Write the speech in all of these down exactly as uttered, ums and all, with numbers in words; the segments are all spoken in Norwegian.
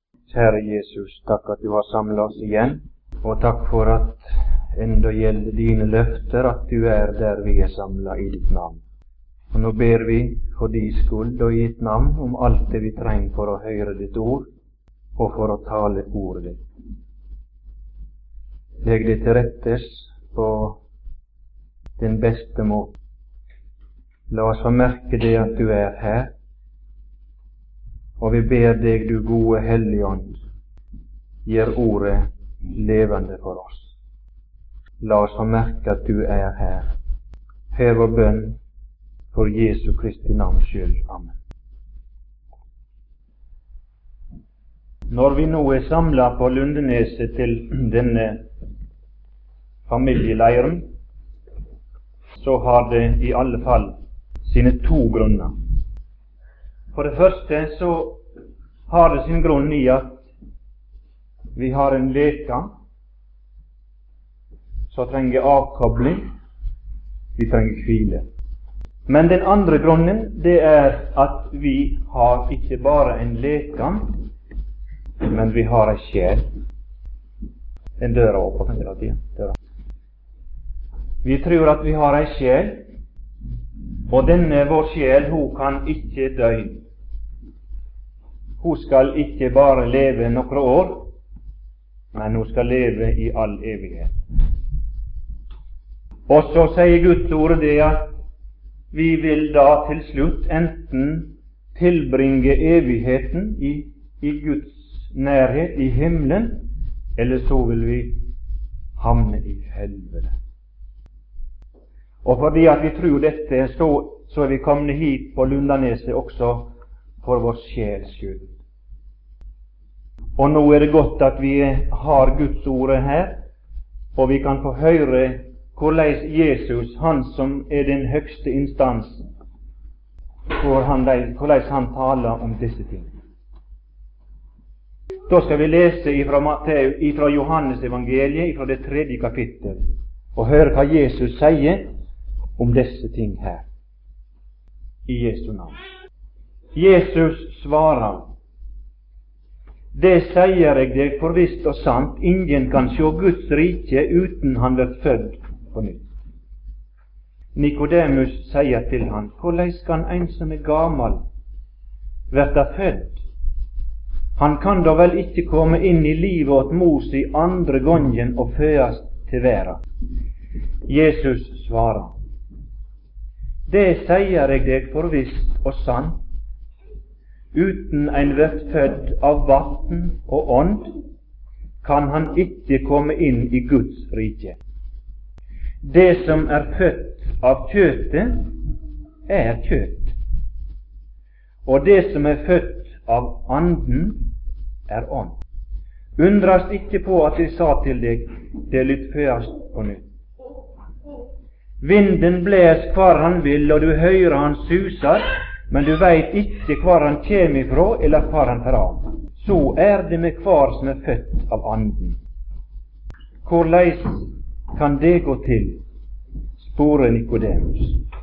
Kjære Jesus, takk at du har samlet oss igjen, og takk for at enda gjelder dine løfter, at du er der vi er samlet i ditt navn. Og nå ber vi for din skuld og i ditt navn om alt det vi trenger for å høre ditt ord, og for å tale ordet ditt. Legg det til rettes på den beste måte. La oss få merke det at du er her, og vi ber deg, du gode Hellige Ånd, gjør ordet levende for oss. La oss få merke at du er her. Hør vår bønn for Jesu Kristi navns skyld. Amen. Når vi nå er samlet på Lundeneset til denne familieleiren, så har det i alle fall sine to grunner. For det første så har det sin grunn i at vi har en leka som trenger avkobling, vi trenger hvile. Men den andre grunnen, det er at vi har ikke bare en leka, men vi har en sjel. En dør åpen hele tiden. Vi tror at vi har en sjel, og denne vår sjel, hun kan ikke dø. Hun skal ikke bare leve noen år, men hun skal leve i all evighet. Og så sier Guds ord det at vi vil da til slutt enten tilbringe evigheten i, i Guds nærhet, i himmelen, eller så vil vi havne i helvete. Og fordi at vi tror dette, så, så er vi kommet hit på Lundaneset også for vår sjels skyld. Og nå er det godt at vi har Guds ord her, og vi kan få høre hvordan Jesus, han som er den høgste instans, hvordan han taler om disse ting. Da skal vi lese ifra, Matteus, ifra Johannes evangeliet, ifra det tredje kapittel, og høre hva Jesus sier om disse ting her, i Jesu navn. Jesus svarer: Det sier jeg deg for visst og sant, ingen kan sjå Guds rike uten han blir født på nytt. Nikodemus sier til han: Hvordan kan en som er gamal verta født? Han kan da vel ikke komme inn i livet åt mor si andre gongen og føast til verda? Jesus svarer: Det sier jeg deg for visst og sant, uten ein vert fødd av vatn og ånd, kan han ikke komme inn i Guds rike. Det som er født av kjøtet, er kjøtt, og det som er født av anden, er ånd. Undrast ikke på at jeg sa til deg, det lytt føast på nytt. Vinden bles hvar han vil, og du høyrer han susar, men du veit ikke hvar han kjem ifrå, eller hvar han fer av. Så er det med hvar som er født av anden. Korleis kan det gå til? Spore Nikodemus.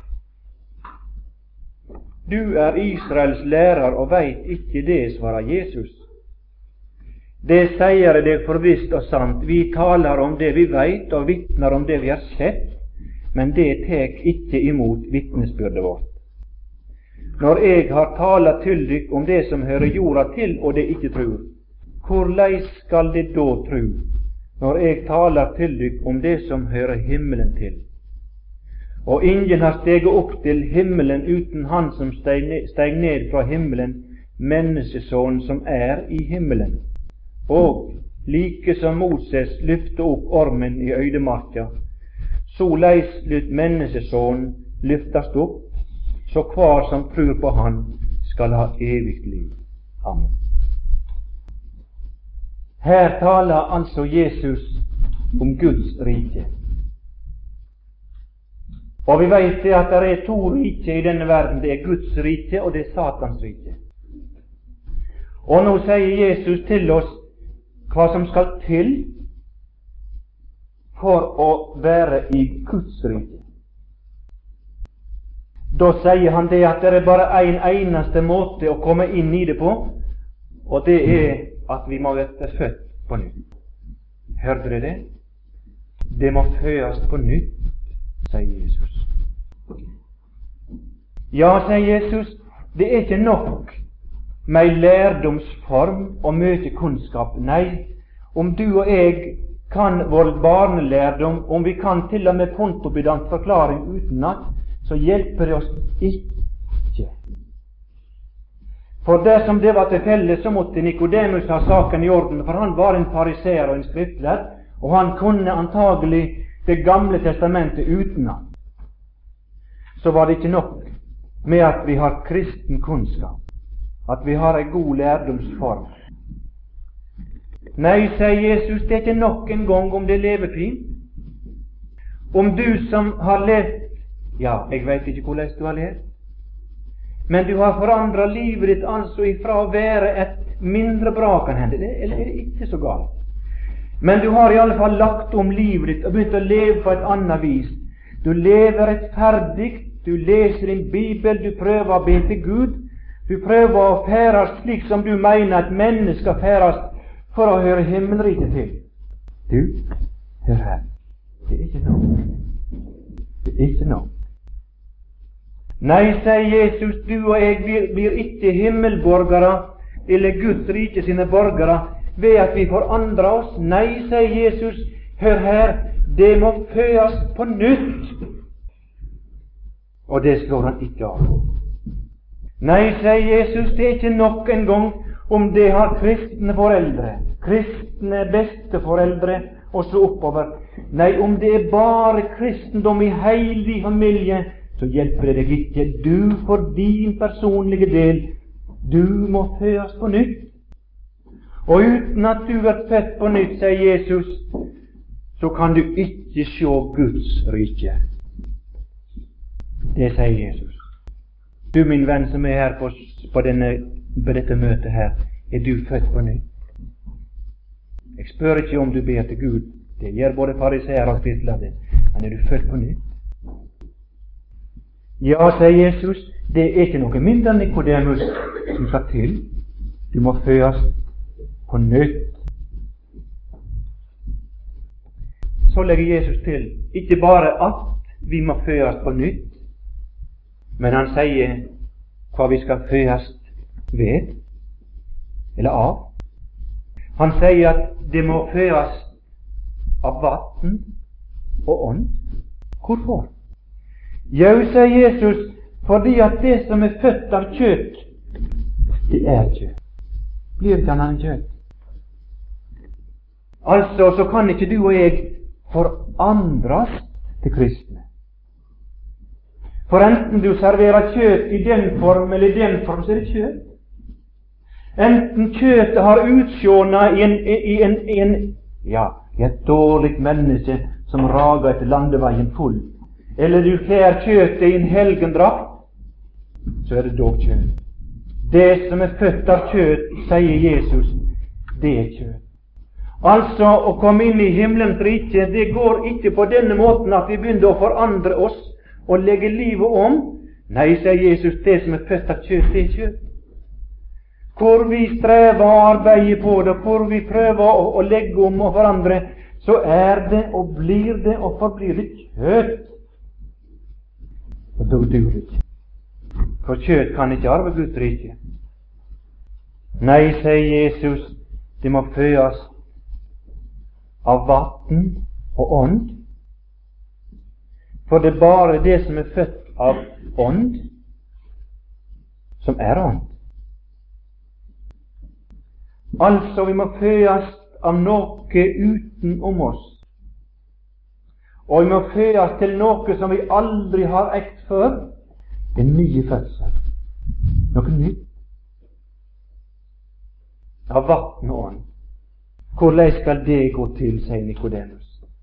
Du er Israels lærer og veit ikke det, svarer Jesus. Det sier jeg deg for visst og sant. Vi taler om det vi veit, og vitner om det vi har sett, men det tek ikke imot vitnesbyrdet vårt. Når jeg har talat til dykk om det som hører jorda til, og det ikke tror, hvordan skal det da tro, når jeg taler til dykk om det som hører himmelen til? Og ingen har steget opp til himmelen uten han som steg ned, steg ned fra himmelen, menneskesonen som er i himmelen. Og like som Moses lyfte opp ormen i øydemarka, såleis lyt menneskesonen lyftast opp, så hver som tror på han skal ha evigt liv. Amen. Her taler altså Jesus om Guds rike. Og vi vet det at det er to rike i denne verden. Det er Guds rike, og det er Satans rike. Og nå sier Jesus til oss hva som skal til for å være i Guds rike. Da sier han det at det er bare en eneste måte å komme inn i det på, og det er at vi må være født på nytt. Hørte dere det? Det må fødes på nytt, sier Jesus. Ja, sier Jesus, det er ikke nok med ei lærdomsform og mye kunnskap. Nei, om du og jeg kan vår barnelærdom, om vi kan til og med pontopidant forklaring utenat, så hjelper det oss ikke. For dersom det var til felle, så måtte Nikodemus ha saken i orden, for han var en fariseer og en skriftlærd, og han kunne antagelig Det gamle testamentet utenat. Så var det ikke nok med at vi har kristen kunnskap, at vi har en god lærdomsform. Nei, sier Jesus, det er ikke nok en gang om det lever fint. Om du som har levd, ja, jeg vet ikke hvordan du har levd, men du har forandret livet ditt altså ifra å være et mindre bra, kan hende, eller er det ikke så galt. Men du har i alle fall lagt om livet ditt og begynt å leve på et annet vis. Du lever rettferdig, du leser din Bibel, du prøver å be til Gud, du prøver å færes slik som du mener at mennesker skal færes for å høre himmelriket til. Du, hør her, det er ikke nok. Det er ikke nok. Nei, sier Jesus, du og jeg blir, blir ikke himmelborgere eller Guds rike sine borgere ved at vi forandrer oss. Nei, sier Jesus, hør her, det må fødes på nytt. Og det slår han ikke av. Nei, sier Jesus, det er ikke nok en gang om det har kristne foreldre, kristne besteforeldre, og så oppover. Nei, om det er bare kristendom i hele din familie, så hjelper det deg ikke. Du, for din personlige del, du må fødes på nytt. Og uten at du er født på nytt, sier Jesus, så kan du ikke se Guds rike. Det sier Jesus. Du, min venn som er her på, på, denne, på dette møtet her, er du født på nytt? Jeg spør ikke om du ber til Gud, det gjør både fariseer og skriftlærde, men er du født på nytt? Ja, sier Jesus, det er ikke noe mindre enn Nikodemus som skal til. Du må fødes på nytt. Så legger Jesus til, ikke bare at vi må fødes på nytt, men han sier hva vi skal fødes ved, eller av. Han sier at det må fødes av vann og ånd. Hvorfor? Jo, sier Jesus, fordi at det som er født av kjøtt, det er kjøtt. Blir ikke annet enn kjøtt. Altså, så kan ikke du og jeg forandres til kristne. For enten du serverer kjøtt i den form eller i den form, så er det kjøtt. Enten kjøttet har utsjåna i en, i en, i en ja, i et dårlig menneske som rager etter landeveien full, eller du kler kjøttet i en helgendrakt, så er det dog kjøtt. Det som er født av kjøtt, sier Jesus, det er kjøtt. Altså, å komme inn i himmelens rike, det går ikke på denne måten at vi begynner å forandre oss og legge livet om. Nei, sier Jesus, det som er født av kjøtt, det er kjøtt. Hvor vi strever og arbeider på det, hvor vi prøver å, å legge om og forandre, så er det og blir det og forblir det kjøtt. Og da duer det ikke. For kjøtt kan ikke arve Guds rike. Nei, sier Jesus, det må fødes av vann og ånd. For det er bare det som er født av ånd, som er ånd. Altså, vi må fødes av noe utenom oss. Og vi må fødes til noe som vi aldri har ekt før. En ny fødsel. Noe nytt. Av vann og ånd. Hvordan skal det gå til, sier Nikodemus.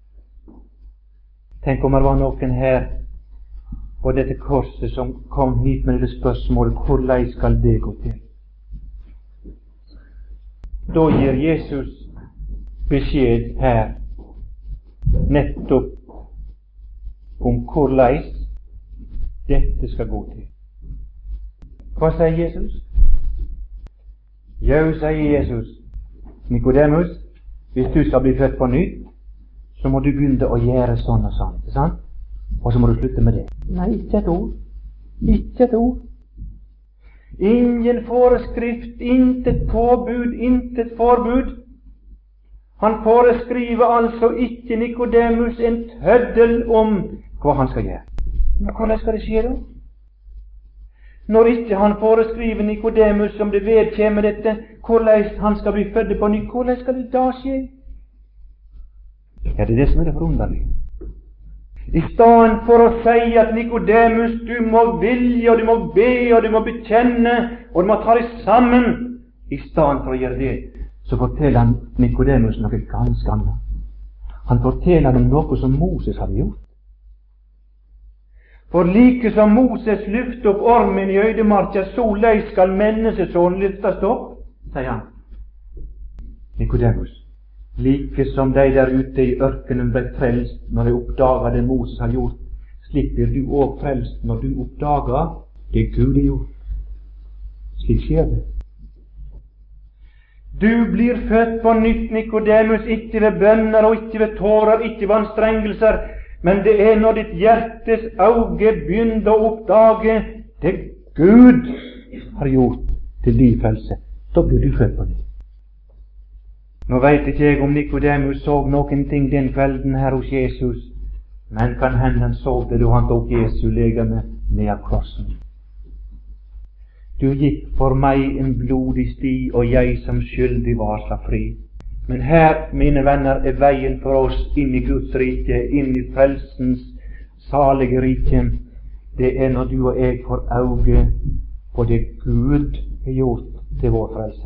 Tenk om det var noen her på dette korset som kom hit med det spørsmålet, hvordan skal det gå til? Da gir Jesus beskjed her nettopp om hvordan dette skal gå til. Hva sier Jesus? Jo, sier Jesus, Nikodemus, hvis du skal bli født på nytt, så må du begynne å gjøre sånn og sånn, ikke sant? Og så må du slutte med det. Nei, ikke et ord. Ikke et ord. Ingen foreskrift, intet påbud, intet forbud. Han foreskriver altså ikke Nikodemus en tøddel om hva han skal gjøre. Men hvordan skal det skje da? Når ikke han foreskriver Nikodemus som det vedkjemmer dette, hvordan han skal bli født på ny, hvordan skal det da skje? Ja, det er det som er det forunderlige. I stedet for å si at Nikodemus, du må vilje, og du må be, og du må bekjenne, og du må ta deg sammen, i stedet for å gjøre det, så forteller han Nikodemus noe ganske annet. Han forteller om noe som Moses hadde gjort. For like som Moses lyftet opp ormen i øydemarka, så lei skal menneskesønnen lyftes opp, sier han. Nikodemus, like som de der ute i ørkenen ble frelst når de oppdaga det Moses har gjort, slik blir du òg frelst når du oppdager det Gud har gjort. Slik skjer det. Du blir født på nytt, Nikodemus, ikke ved bønner og ikke ved tårer, ikke ved anstrengelser, men det er når ditt hjertes auge begynner å oppdage det Gud har gjort til din frelse. Da blir du født på nytt. Nå veit ikke jeg om Nikodemus så noen ting den kvelden her hos Jesus, men kan hende han så det da han tok Jesu legeme ned av krossen. Du gikk for meg en blodig sti, og jeg som skyldig var slapp fri. Men her, mine venner, er veien for oss inn i Guds rike, inn i frelsens salige rike. Det er når du og jeg får auge på det Gud har gjort til vår frelse.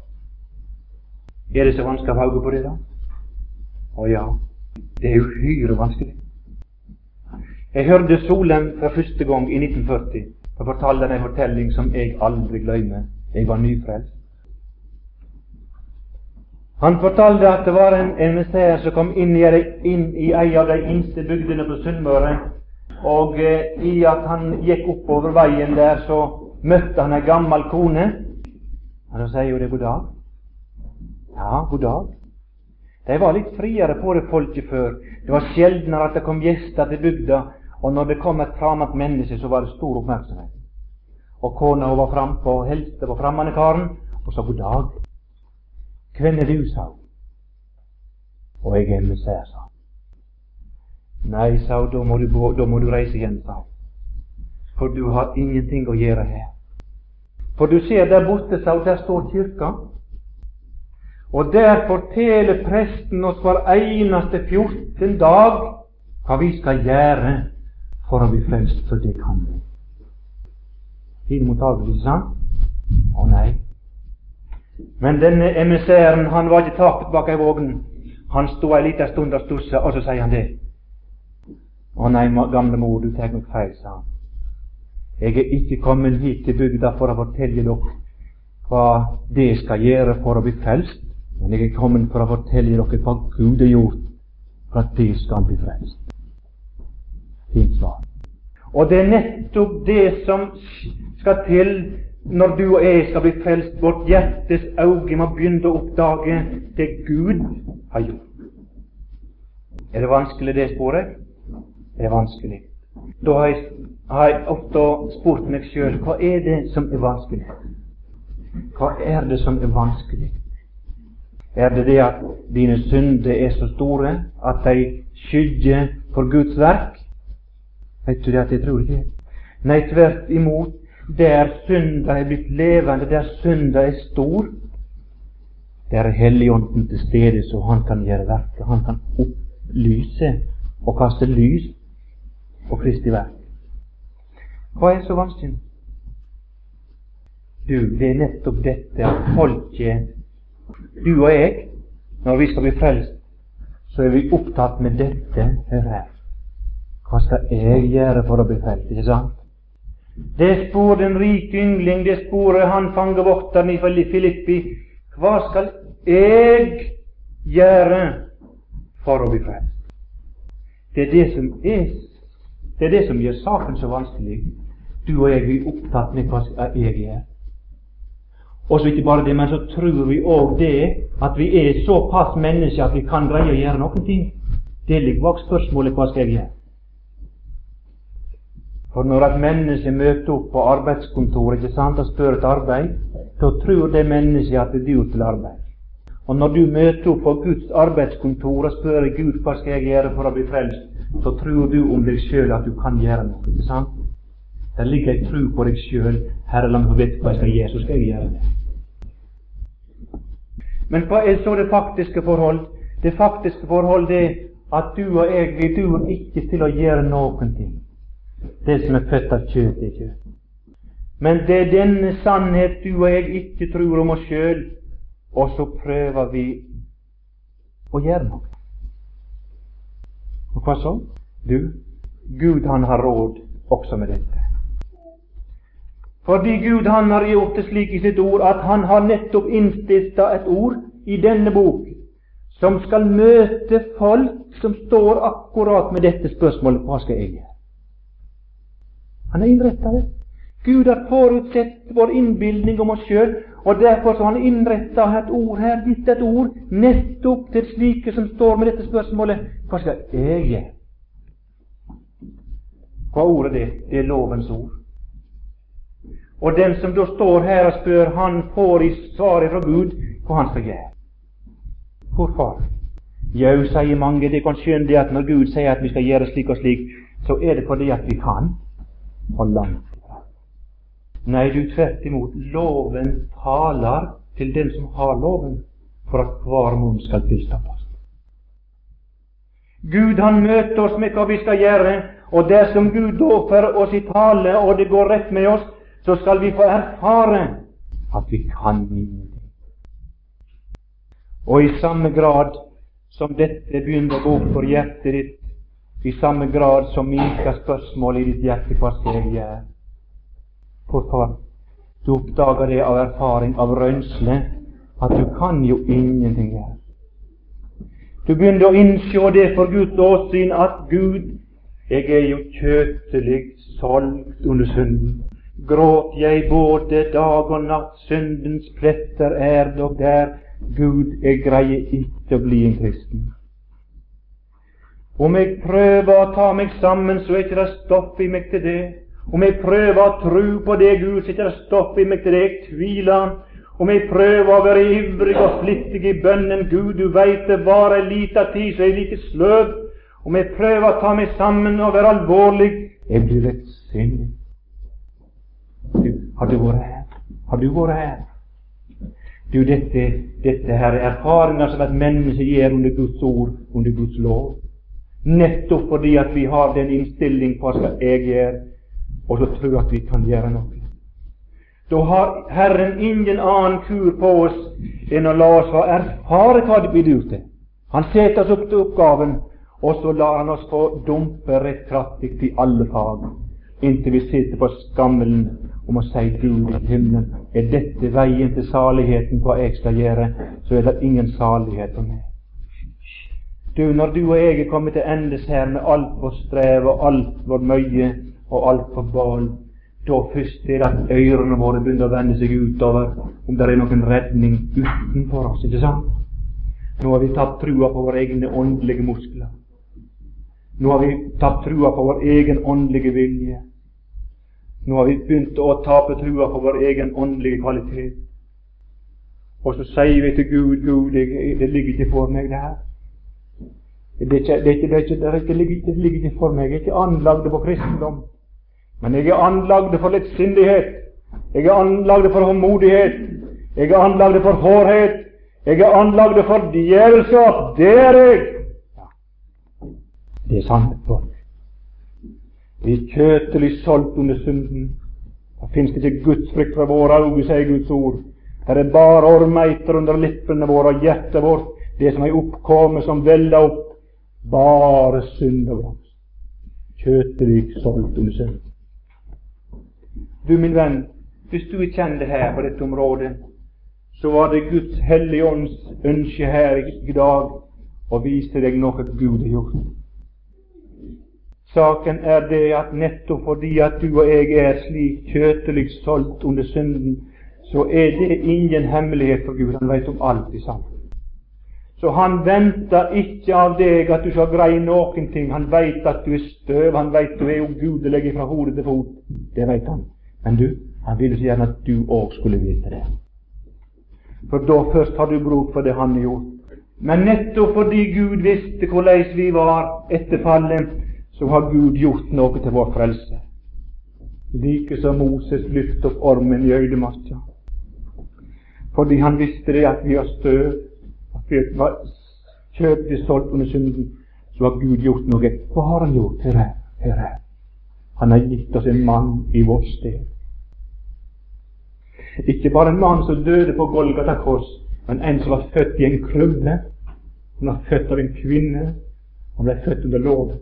Er det så vanskelig å ha auge på det, da? Å ja, det er uhyre vanskelig. Jeg hørte Solem for første gang i nitten førti. Jeg fortalte en fortelling som jeg aldri glemmer. Jeg var nyfrelst. Han fortalte at det var en emissær som kom inn i, inn i en av de innste bygdene på Sunnmøre, og eh, i at han gikk oppover veien der, så møtte han en gammel kone. Og da sier jo det god dag. Ja, god dag. De var litt friere på det folket før. Det var sjeldnere at det kom gjester til bygda, og når det kom et fremmed menneske, så var det stor oppmerksomhet. Og kona var frampå og helste på fremmede karen, og sa god dag. Hvem er du, sa hun. Og jeg er emissær, sa hun. Nei, sa hun, da må du, da må du reise igjen, sa hun. For du har ingenting å gjøre her. For du ser der borte, sa hun, der står kirka. Og der forteller presten oss hver eneste fjorten dag hva vi skal gjøre for å bli frelst, for det kan vi. Fin mottagelse, sant? Å nei. Men denne emissæren, han var ikke tapt bak ei vågen. Han stod ei liten stund og stusset, og så sier han det. Å nei, gamle mor, du tar nok feil, sa han. Jeg er ikke kommet hit til bygda for å fortelle dere hva det skal gjøre for å bli frelst, men jeg er kommet for å fortelle dere hva Gud har gjort for at det skal bli frelst. Fint svar. Og det er nettopp det som skal til når du og jeg skal bli frelst. Vårt hjertes auge må begynne å oppdage det Gud har gjort. Er det vanskelig det sporet? Det er vanskelig. Da har jeg, har jeg ofte spurt meg selv, hva er det som er vanskelig? Hva er det som er vanskelig? Er det det at dine synder er så store at de skygger for Guds verk? Vet du det at jeg tror ikke? Nei, tvert imot. Der synda er blitt levende, der synda er stor, der er Helligånden til stede, så han kan gjøre verket. Han kan opplyse og kaste lys på Kristi verk. Hva er så vanskelig? Du, det er nettopp dette at folket, du og jeg, når vi skal bli frelst, så er vi opptatt med dette. Hør her. Hva skal jeg gjøre for å bli frelst, ikke sant? Det spor den rike yngling, det sporet han fangevokteren i Filippi. Hva skal jeg gjøre for å bli frelst? Det er det som er, det er det som gjør saken så vanskelig. Du og jeg er opptatt med hva skal jeg gjøre. Og så ikke bare det, men så tror vi òg det at vi er såpass mennesker at vi kan greie å gjøre noen ting. Det ligger bak spørsmålet hva skal jeg gjøre? For når et menneske møter opp på arbeidskontoret, ikke sant, og spør et arbeid, så tror det mennesket at det er dyrt til arbeid. Og når du møter opp på Guds arbeidskontor og spør Gud hva skal jeg gjøre for å bli frelst, så tror du om deg sjøl at du kan gjøre noe. Ikke sant? Det ligger en tro på deg sjøl. Herre, la meg få vite hva jeg skal gjøre, så skal jeg gjøre det. Men hva er så det faktiske forhold? Det faktiske forhold er at du og jeg, vi dur ikke til å gjøre noen ting. Det som er født av kjøtt, er kjøtt. Men det er denne sannhet du og jeg ikke tror om oss sjøl, og så prøver vi å gjøre noe. Og hva så? Du, Gud han har råd også med dette. Fordi Gud han har gjort det slik i sitt ord at han har nettopp innstiftet et ord i denne bok som skal møte folk som står akkurat med dette spørsmålet: hva skal jeg gjøre? Han har innrettet det. Gud har forutsett vår innbildning om oss sjøl, og derfor har han innrettet et ord her, gitt et ord nettopp til slike som står med dette spørsmålet: hva skal jeg gjøre? Hva ordet er det? Det er lovens ord. Og den som da står her og spør, han får i svaret fra Gud hva han skal gjøre. Hvorfor? Jau, sier mange, det kan skjønne det at når Gud sier at vi skal gjøre slik og slik, så er det fordi at vi kan. Og langt ifra. Nei, du, tvert imot, loven taler til den som har loven, for at hver munn skal tilstappes. Gud han møter oss med hva vi skal gjøre, og dersom Gud da for oss i tale, og det går rett med oss, så skal vi få erfare at vi kan ingenting. Og i samme grad som dette begynner å gå opp for hjertet ditt, i samme grad som minker spørsmålet i ditt hjerte: hva skal jeg gjøre? Hvorfor? Du oppdager det av erfaring, av rønsle, at du kan jo ingenting gjøre. Du begynner å innse det for Guds åsyn at Gud, jeg er jo kjøtelig solgt under synden. Gråt jeg både dag og natt, syndens pletter er dog der. Gud, jeg greier ikke å bli en kristen. Om jeg prøver å ta meg sammen, så er ikke det stoff i meg til det. Om jeg prøver å tro på det, Gud, så er ikke det stoff i meg til det. Jeg tviler. Om jeg prøver å være ivrig og flittig i bønnen, Gud, du veit det bare en liten tid, så er jeg like sløv. Om jeg prøver å ta meg sammen og være alvorlig, jeg blir rett sinnig. Du, har du vært her? Har du vært her? Du, dette, dette her er erfaringer som et menneske gjør under Guds ord, under Guds lov. Nettopp fordi at vi har den innstilling på hva skal jeg gjøre, og så tror at vi kan gjøre noe. Da har Herren ingen annen kur på oss enn å la oss få erfare hva det blir gjort til. Han setter oss opp til oppgaven, og så lar han oss få dumpe rett kraftig til alle fag, inntil vi sitter på skammelen om å si: Gud i himmelen, er dette veien til saligheten, hva jeg skal gjøre, så er det ingen salighet for meg. Du, når du og jeg er kommet til endes her med alt vår strev og alt vår møye og alt vår bal, da først er det at ørene våre begynner å vende seg utover om det er noen redning utenfor oss, ikke sant? Nå har vi tatt trua på våre egne åndelige muskler. Nå har vi tatt trua på vår egen åndelige vilje. Nå har vi begynt å tape trua på vår egen åndelige kvalitet. Og så sier vi til Gud: Gud, det, det ligger ikke for meg det her. Det, er ikke, det, er ikke, det, er ikke, det, er ikke, det ligger ikke for meg. Jeg er ikke anlagd for kristendom. Men jeg er anlagd for lettsindighet. Jeg er anlagd for håndmodighet. Jeg er anlagd for hårhet. Jeg er anlagd for djevelskap. Det er jeg. Det er sant, folk. Vi er kjøtelig solgt under synden. Da finnes det ikke Guds frykt fra våre øyne, sier Guds ord. Det er bare ormeiter under lippene våre og hjertet vårt, det som er oppkommet, som veller opp. Bare synd over oss. Kjøtelig solgt under synden. Du, min venn, hvis du er kjent her på dette området, så var det Guds hellige ånds ønske her i dag å vise deg noe Gud har gjort. Saken er det at nettopp fordi at du og jeg er slik kjøtelig solgt under synden, så er det ingen hemmelighet for Gud. Han vet om alt i sammen. Så han venter ikke av deg at du skal greie noen ting. Han vet at du er støv, han vet du er ugudelig fra hode til fot. Det vet han. Men du, han ville så gjerne at du også skulle vite det. For da først har du bruk for det han har gjort. Men nettopp fordi Gud visste hvordan vi var etter fallet, så har Gud gjort noe til vår frelse. Like som Moses lyfte opp ormen i øydemarka. Fordi han visste det at vi har støv, at vi var kjøpt i solgt under synden, så har Gud gjort noe. Hva har han gjort? Hør her, hør her. Han har gitt oss en mann i vårt sted. Ikke bare en mann som døde på Golgata kors, men en som var født i en krybbe. Han var født av en kvinne. Han ble født under loven.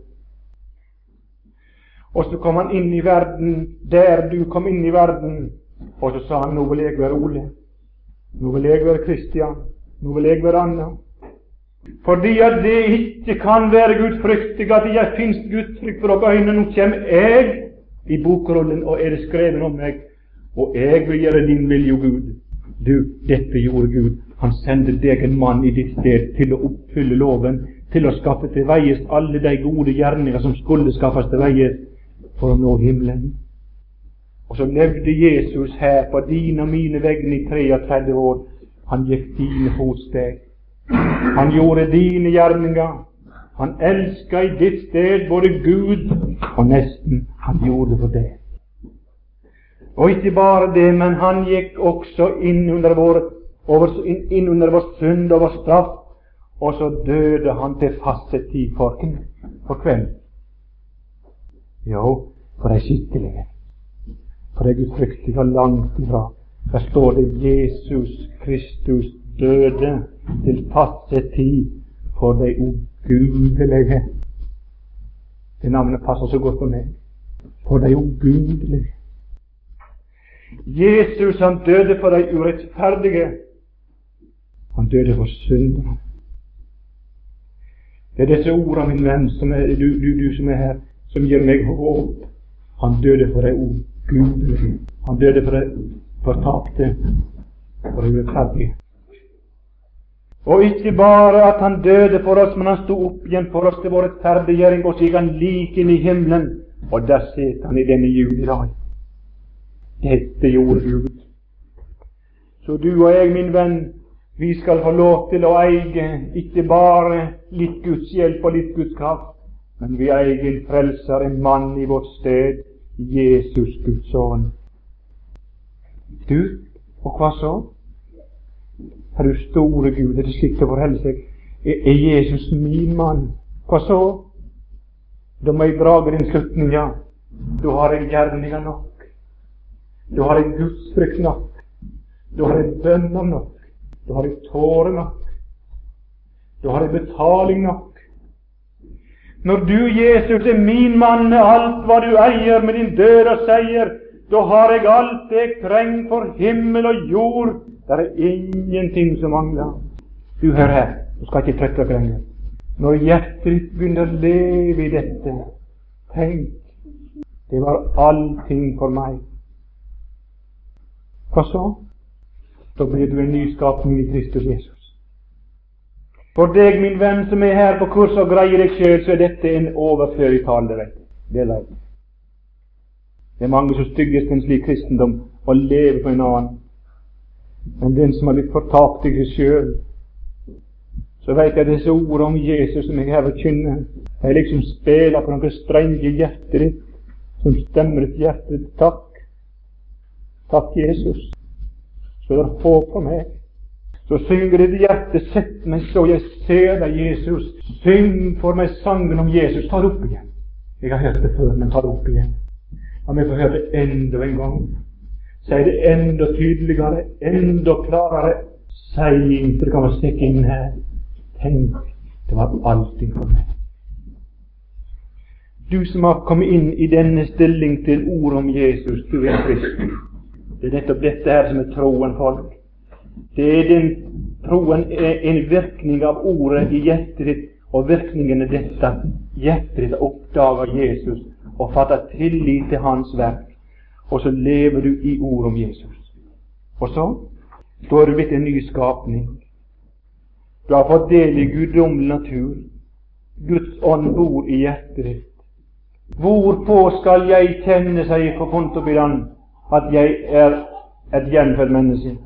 Og så kom han inn i verden, der du kom inn i verden, og så sa han, nå vil jeg være Ole, nå vil jeg være Kristian, nå vil jeg være Anna. Fordi at det ikke kan være gudfryktig, at det finnes gudfrykt for å øyne, nå kommer jeg i bokrollen, og er det skrevet om meg, og jeg vil gjøre din vilje, Gud. Du, dette gjorde Gud. Han sendte deg en mann i ditt sted til å oppfylle loven, til å skaffe til veies alle de gode gjerninger som skulle skaffes til veies for å nå himmelen. Og så levde Jesus her på dine og mine vegne i treogtredve år. Han gikk dine fotsteg. Han gjorde dine gjerninger. Han elsket i ditt sted både Gud og nesten. Han gjorde det for det. Og ikke bare det, men han gikk også inn under vår, over, inn, inn under vår synd og vår straff, og så døde han til fastet tid for, for kveld. Jo, for de skikkelige, for de gudfryktige og langt ifra. Der står det Jesus Kristus døde til fastet tid for de ugudelige. Det navnet passer så godt på meg. For de ugudelige. Jesus, han døde for de urettferdige. Han døde for synderne. Det er disse ordene, min venn, som er, du, du, du som er her, som gir meg håp. Han døde for de ugudelige. Han døde for de fortapte, for de urettferdige. Og ikke bare at han døde for oss, men han stod opp igjen for oss til vår rettferdiggjøring, og så gikk han like inn i himmelen, og der sitter han i denne jul i dag. Dette gjorde Gud. Så du og jeg, min venn, vi skal få lov til å eie ikke bare litt Guds hjelp og litt Guds kraft, men vi eier en frelser, en mann i vårt sted, Jesus Guds sønn. Du, og hva så? Er du store Gud, er det slik det forholder seg? Er, er Jesus min mann? Hva så? Da må jeg drage din slutning, ja. Da har jeg gjerninger nok. Da har jeg gudsfrykt nok. Da har jeg bønner nok. Da har jeg tårer nok. Da har jeg betaling nok. Når du, Jesus, er min mann med alt hva du eier med din død og seier, da har jeg alt det jeg trenger for himmel og jord. Det er ingenting som mangler. Du, hør her, du skal ikke trøtte deg lenger. Når hjertet ditt begynner å leve i dette, tenk, det var allting for meg. Hva så? Da blir du en nyskapning i Kristus Jesus. For deg, min venn, som er her på kurs og greier deg selv, så er dette en overførig tale, det vet du. Det er leit. Det er mange som stygges til en slik kristendom og lever på en annen. Men den som har blitt fortapt i seg selv, så vet jeg disse ord om Jesus som jeg her forkynner. Jeg liksom spiller på noen strenge i hjertet ditt, som stemmer ditt hjerte. Takk. Takk, Jesus. Så det er håp for meg. Så synger ditt hjerte, sett meg så jeg ser deg, Jesus. Syng for meg sangen om Jesus. Ta det opp igjen. Jeg har hørt det før, men ta det opp igjen. La meg få høre det enda en gang. Si det enda tydeligere, enda klarere. Si inntil det kan være stikke inn her. Tenk, det var allting for meg. Du som har kommet inn i denne stilling til ord om Jesus, du er Kristus. Det er nettopp dette her som er troen, folk. Det er den troen er en virkning av ordet i hjertet ditt, og virkningen er dette. Hjertet ditt oppdager Jesus og fatter tillit til hans verk, og så lever du i ord om Jesus. Og så, da er du blitt en ny skapning. Du har fått del i guddommelig natur. Guds ånd bor i hjertet ditt. Hvorpå skal jeg kjenne, sier forkontobilan, at jeg er et gjenfødt menneske?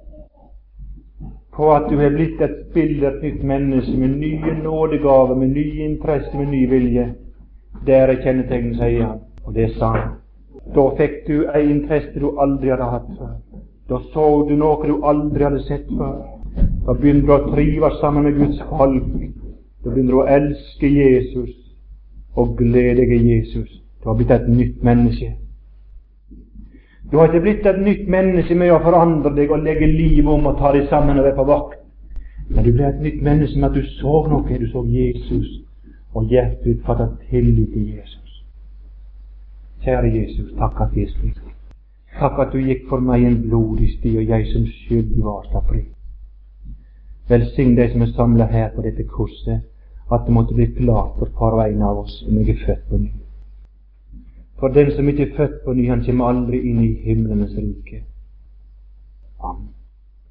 På at du er blitt et spillet nytt menneske med nye nådegaver, med ny interesse, med ny vilje. Det er et kjennetegn, sier han, og det er sant. Da fikk du ei interesse du aldri hadde hatt før. Da så du noe du aldri hadde sett før. Da begynner du å trives sammen med Guds folk. Da begynner du å elske Jesus og glede deg i Jesus. Du har blitt et nytt menneske. Du har ikke blitt et nytt menneske med å forandre deg og legge livet om og ta deg sammen og være på vakt. Men du ble et nytt menneske med at du så noe. Du så Jesus, og hjertet ditt fattet tillit til Jesus. Kjære Jesus, takk at det er slik. Takk at du gikk for meg en blodig sti, og jeg som skyldig var slapp fri. Velsign de som er samlet her på dette korset, at det måtte bli klart for hver og en av oss om jeg er født på ny. For den som ikke er født på ny, han kommer aldri inn i himlenes rike. Amen.